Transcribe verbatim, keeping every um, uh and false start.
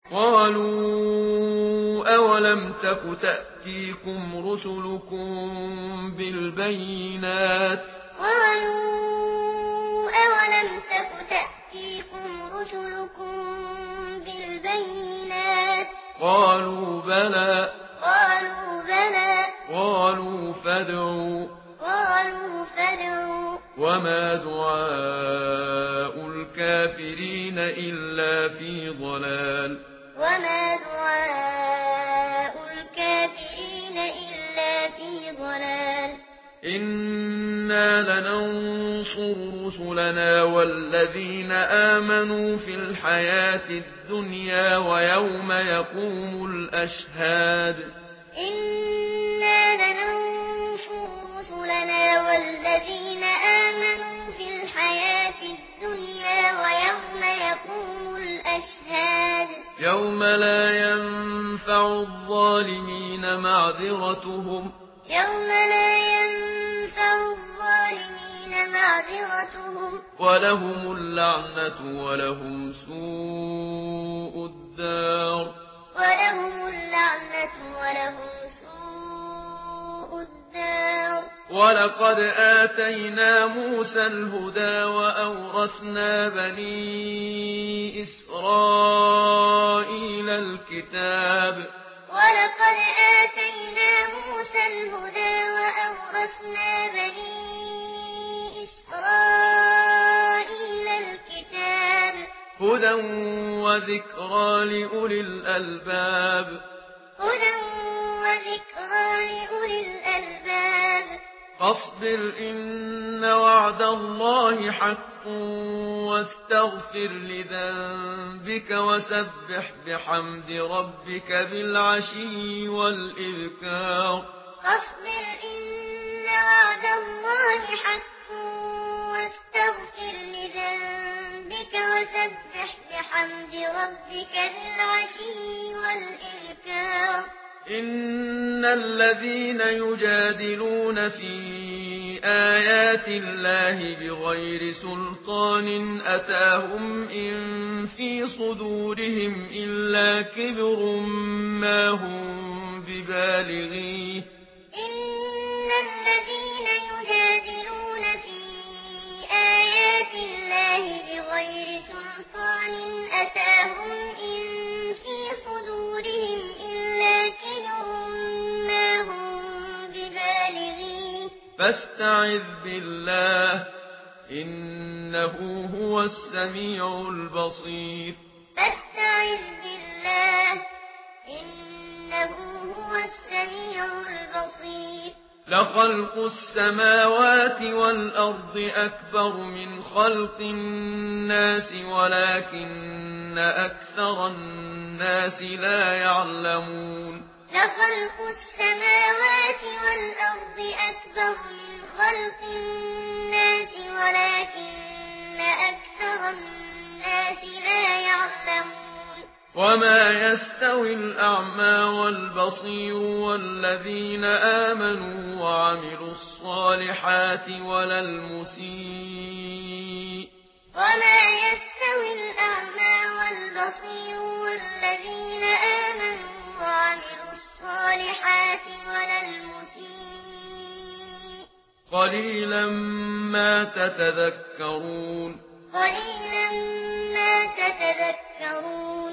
قالوا أولم تك تأتيكم رسلكم بالبينات قالوا أولم تك تأتيكم رسلكم بالبينات قالوا بلى قالوا بلى قالوا فادعوا قالوا فادعوا وما دعاء الكافرين إلا في ضلال وما دعاء الكافرين إلا في ضلال إنا لننصر رسلنا والذين آمنوا في الحياة الدنيا ويوم يقوم الأشهاد إنا لننصر رسلنا والذين آمنوا في الحياة الدنيا ويوم يقوم الأشهاد يوم لا ينفع الظالمين معذرتهم يوم لا ينفع الظالمين معذرتهم ولهم اللعنة ولهم سوء الدار ولهم اللعنة ولهم سوء الدار ولقد آتينا موسى الهدى وأورثنا بني إسرائيل الكتاب ولقد آتينا موسى الهدى وأورثنا بني إسرائيل الكتاب هدى وذكرى لأولي الألباب هدى وذكرى لأولي الألباب فاصبر إن وعد الله حق واستغفر لذنبك وسبح بحمد ربك بالعشي والإذكار فاصبر إن وعد الله حق واستغفر لذنبك وسبح بحمد ربك بالعشي والإذكار إن الذين يجادلون في آيات الله بغير سلطان أتاهم إن في صدورهم إلا كبر ما هم ببالغيه إن الذين يجادلون في آيات الله بغير سلطان أتاهم إن في صدورهم إلا كبر ما هم ببالغيه فاستعذ بالله إنه هو السميع البصير فاستعذ بالله إنه هو السميع البصير لخلق السماوات والأرض أكبر من خلق الناس ولكن أكثر الناس لا يعلمون لخلق السماوات والأرض أكبر من خلق الناس ولكن أكثر الناس لا يعلمون وما يستوي الأعمى والبصير والذين آمنوا وعملوا الصالحات ولا المسيء وما يستوي الأعمى والبصير والذين آمنوا وعملوا الصالحات ولا المسيء قليلا ما تتذكرون قليلا ما تتذكرون